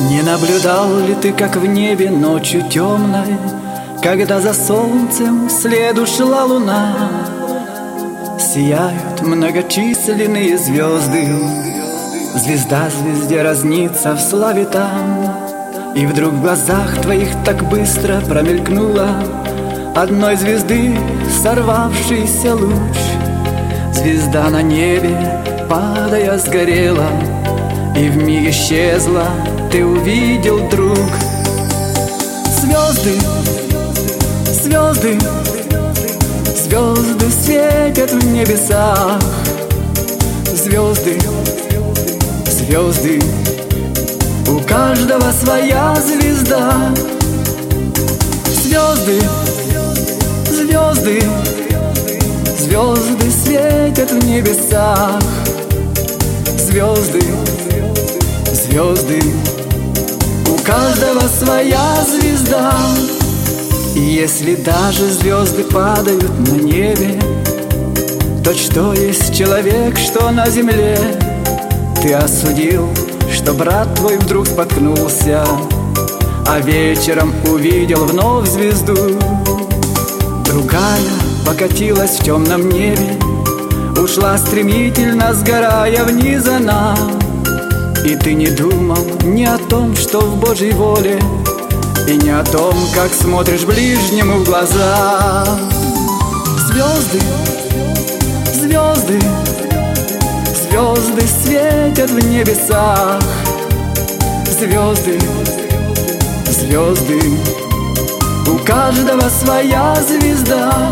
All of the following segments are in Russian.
Не наблюдал ли ты, как в небе ночью темной, когда за солнцем следу шла луна, сияют многочисленные звезды, звезда звезде разнится в славе там. И вдруг в глазах твоих так быстро промелькнула одной звезды сорвавшийся луч. Звезда на небе, падая, сгорела, и вмиг исчезла, ты увидел, друг. Звезды, звезды, звезды светят в небесах. Звезды, звезды, у каждого своя звезда. Звезды, звезды, звезды светят в небесах. Звезды, звезды, у каждого своя звезда. И если даже звезды падают на небе, то что есть человек, что на земле? Ты осудил, что брат твой вдруг споткнулся, а вечером увидел вновь звезду. Другая покатилась в темном небе, ушла стремительно, сгорая вниз она. И ты не думал ни о том, что в Божьей воле, и не о том, как смотришь ближнему в глаза. Звезды, звезды, звезды светят в небесах. Звезды, звезды, у каждого своя звезда.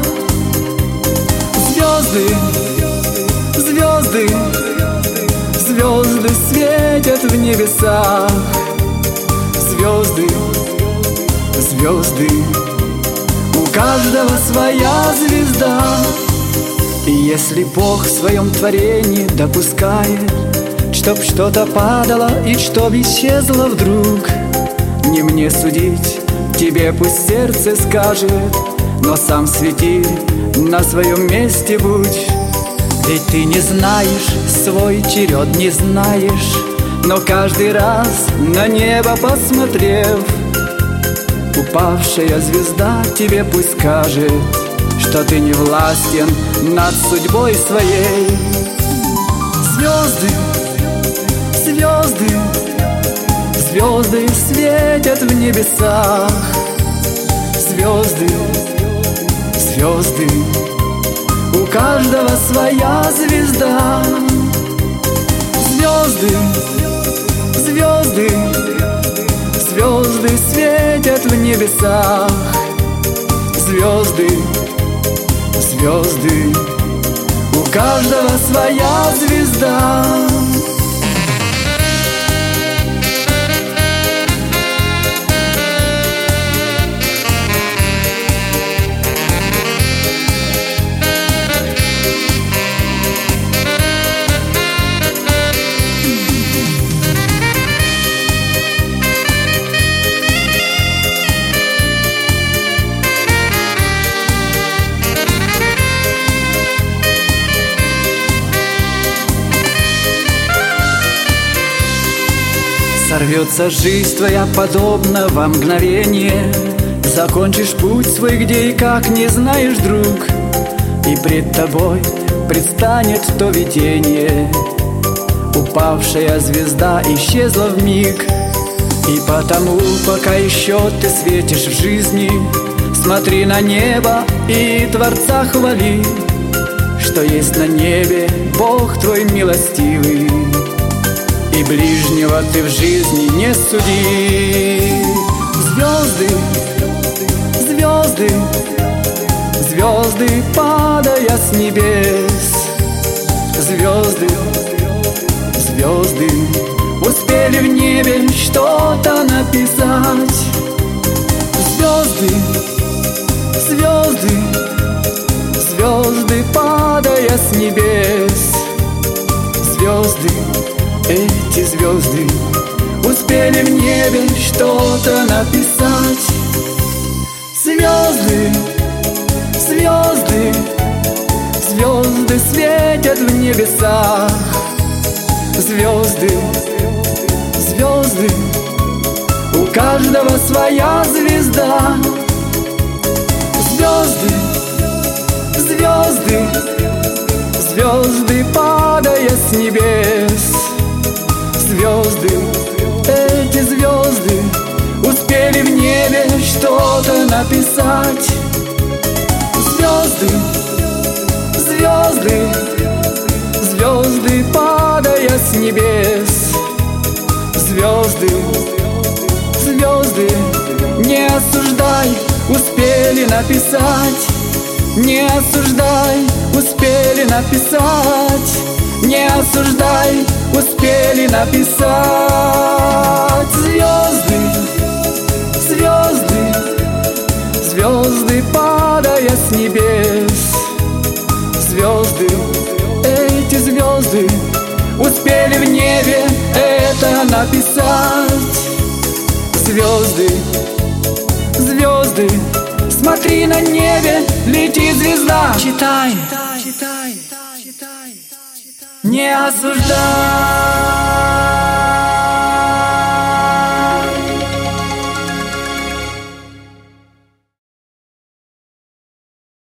Звезды, звезды, звезды светят в небесах. Звезды, звезды, у каждого своя звезда. И если Бог в своем творении допускает, чтоб что-то падало и чтоб исчезло вдруг, не мне судить, тебе пусть сердце скажет, но сам свети, на своем месте будь. Ведь ты не знаешь, свой черед не знаешь, но каждый раз на небо посмотрев, упавшая звезда тебе пусть скажет, что ты не властен над судьбой своей. Звезды, звезды, звезды светят в небесах. Звезды, звезды, у каждого своя звезда. Звезды, звезды, звезды светят в небесах. Звезды, звезды, у каждого своя звезда. Сорвется жизнь твоя подобно во мгновение, закончишь путь свой где и как не знаешь, друг, и пред тобой предстанет то видение. Упавшая звезда исчезла вмиг, и потому, пока еще ты светишь в жизни, смотри на небо и Творца хвали, что есть на небе Бог твой милостивый. И ближнего ты в жизни не суди. Звезды, звезды, звезды, падая с небес. Звезды, звезды, успели в небе что-то написать. Звезды, звезды, звезды, падая с небес. Звезды, эти звезды успели в небе что-то написать. Звезды, звезды, звезды светят в небесах. Звезды, звезды, каждого своя звезда. Звезды, звезды, звезды, падая с небес. Звезды, эти звезды успели в небе что-то написать. Звезды, звезды, звезды, падая с небес. Звезды, звезды, не осуждай, успели написать. Не осуждай, успели написать. Не осуждай, успели написать. Звезды, звезды, звезды, падая с небес. Звезды, эти звезды успели в небе это написать. Звезды, звезды, смотри, на небе летит звезда. Читай, читай, читай, читай. Не осуждай.